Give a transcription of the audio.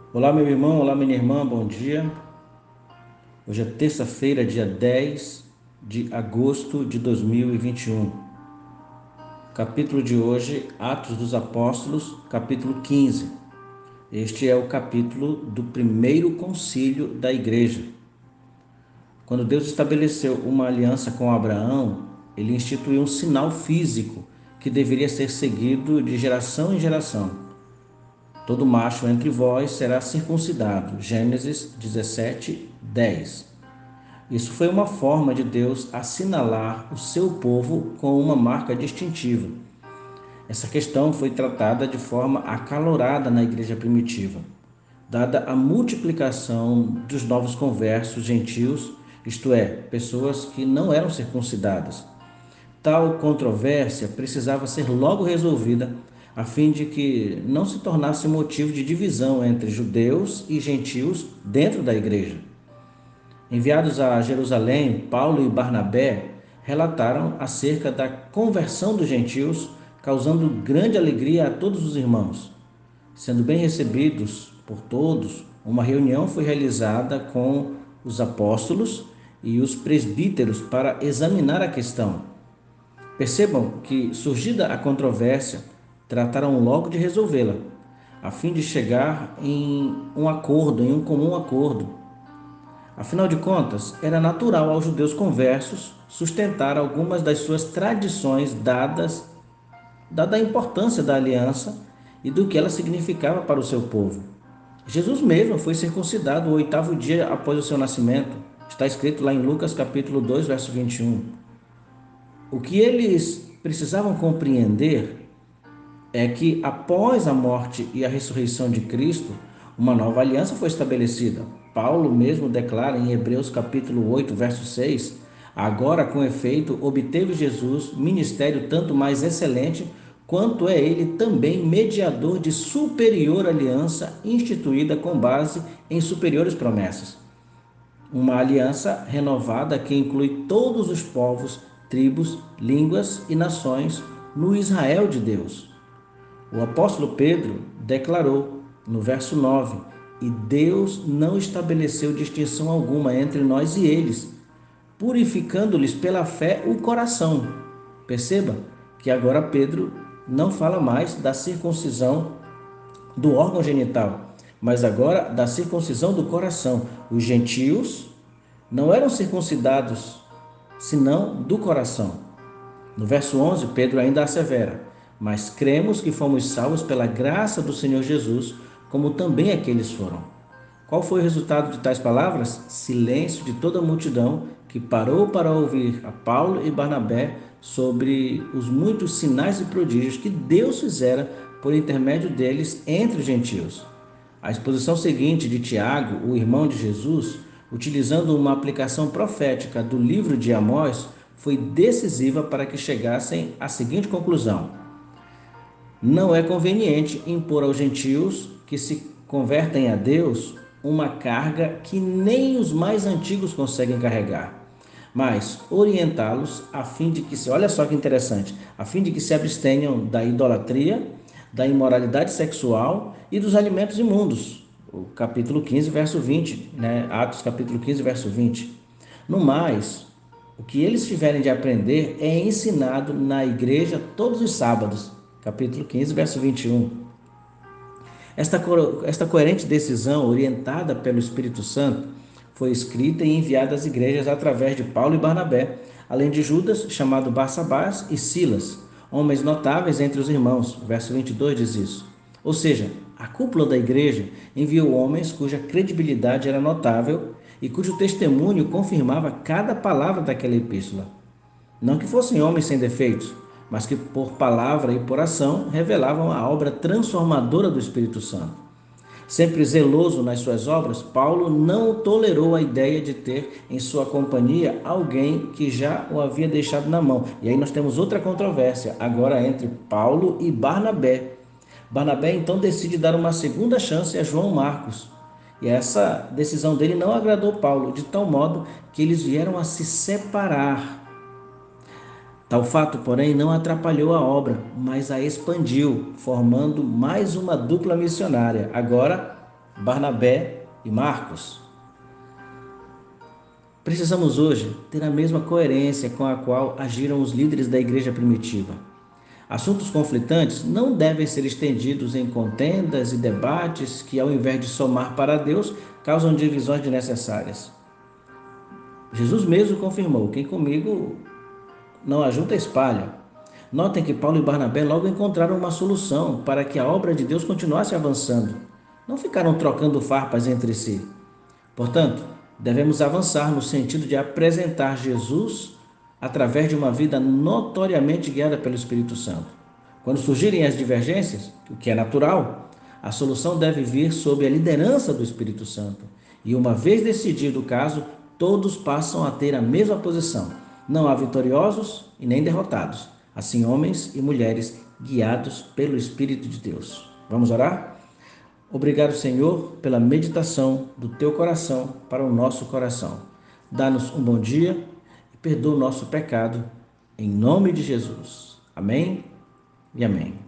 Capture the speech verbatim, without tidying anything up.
Olá, meu irmão, olá, minha irmã, bom dia. Hoje é terça-feira, dia dez de agosto de dois mil e vinte e um. Capítulo de hoje, Atos dos Apóstolos, capítulo quinze. Este é o capítulo do primeiro concílio da igreja. Quando Deus estabeleceu uma aliança com Abraão, ele instituiu um sinal físico que deveria ser seguido de geração em geração. Todo macho entre vós será circuncidado. Gênesis dezessete, dez. Isso foi uma forma de Deus assinalar o seu povo com uma marca distintiva. Essa questão foi tratada de forma acalorada na igreja primitiva, dada a multiplicação dos novos conversos gentios, isto é, pessoas que não eram circuncidadas. Tal controvérsia precisava ser logo resolvida, a fim de que não se tornasse motivo de divisão entre judeus e gentios dentro da igreja. Enviados a Jerusalém, Paulo e Barnabé relataram acerca da conversão dos gentios, causando grande alegria a todos os irmãos. Sendo bem recebidos por todos, uma reunião foi realizada com os apóstolos e os presbíteros para examinar a questão. Percebam que, surgida a controvérsia, trataram logo de resolvê-la, a fim de chegar em um acordo, em um comum acordo. Afinal de contas, era natural aos judeus conversos sustentar algumas das suas tradições dadas, dada a importância da aliança e do que ela significava para o seu povo. Jesus mesmo foi circuncidado o oitavo dia após o seu nascimento. Está escrito lá em Lucas capítulo dois, verso vinte e um. O que eles precisavam compreender é que após a morte e a ressurreição de Cristo, uma nova aliança foi estabelecida. Paulo mesmo declara em Hebreus capítulo oito, verso seis: agora, com efeito, obteve Jesus ministério tanto mais excelente, quanto é ele também mediador de superior aliança, instituída com base em superiores promessas. Uma aliança renovada que inclui todos os povos, tribos, línguas e nações no Israel de Deus. O apóstolo Pedro declarou no verso nove: e Deus não estabeleceu distinção alguma entre nós e eles, purificando-lhes pela fé o coração. Perceba que agora Pedro não fala mais da circuncisão do órgão genital, mas agora da circuncisão do coração. Os gentios não eram circuncidados, senão do coração. No verso onze, Pedro ainda assevera: mas cremos que fomos salvos pela graça do Senhor Jesus, como também aqueles foram. Qual foi o resultado de tais palavras? Silêncio de toda a multidão que parou para ouvir a Paulo e Barnabé sobre os muitos sinais e prodígios que Deus fizera por intermédio deles entre os gentios. A exposição seguinte de Tiago, o irmão de Jesus, utilizando uma aplicação profética do livro de Amós, foi decisiva para que chegassem à seguinte conclusão: não é conveniente impor aos gentios que se convertem a Deus uma carga que nem os mais antigos conseguem carregar, mas orientá-los a fim de que se, olha só que interessante, a fim de que se abstenham da idolatria, da imoralidade sexual e dos alimentos imundos. O capítulo quinze, verso vinte, né? Atos capítulo quinze, verso vinte. No mais, o que eles tiverem de aprender é ensinado na igreja todos os sábados. Capítulo quinze, verso vinte e um. Esta, esta coerente decisão, orientada pelo Espírito Santo, foi escrita e enviada às igrejas através de Paulo e Barnabé, além de Judas, chamado Barsabás, e Silas, homens notáveis entre os irmãos. Verso vinte e dois diz isso. Ou seja, a cúpula da igreja enviou homens cuja credibilidade era notável e cujo testemunho confirmava cada palavra daquela epístola. Não que fossem homens sem defeitos, mas que por palavra e por ação revelavam a obra transformadora do Espírito Santo. Sempre zeloso nas suas obras, Paulo não tolerou a ideia de ter em sua companhia alguém que já o havia deixado na mão. E aí nós temos outra controvérsia, agora entre Paulo e Barnabé. Barnabé então decide dar uma segunda chance a João Marcos. E essa decisão dele não agradou Paulo, de tal modo que eles vieram a se separar. Tal fato, porém, não atrapalhou a obra, mas a expandiu, formando mais uma dupla missionária. Agora, Barnabé e Marcos. Precisamos hoje ter a mesma coerência com a qual agiram os líderes da igreja primitiva. Assuntos conflitantes não devem ser estendidos em contendas e debates que, ao invés de somar para Deus, causam divisões desnecessárias. Jesus mesmo confirmou: quem comigo não ajunta, espalha. Notem que Paulo e Barnabé logo encontraram uma solução para que a obra de Deus continuasse avançando. Não ficaram trocando farpas entre si. Portanto, devemos avançar no sentido de apresentar Jesus através de uma vida notoriamente guiada pelo Espírito Santo. Quando surgirem as divergências, o que é natural, a solução deve vir sob a liderança do Espírito Santo. E uma vez decidido o caso, todos passam a ter a mesma posição. Não há vitoriosos e nem derrotados. Assim, homens e mulheres guiados pelo Espírito de Deus. Vamos orar? Obrigado, Senhor, pela meditação do teu coração para o nosso coração. Dá-nos um bom dia e perdoa o nosso pecado, em nome de Jesus. Amém e amém.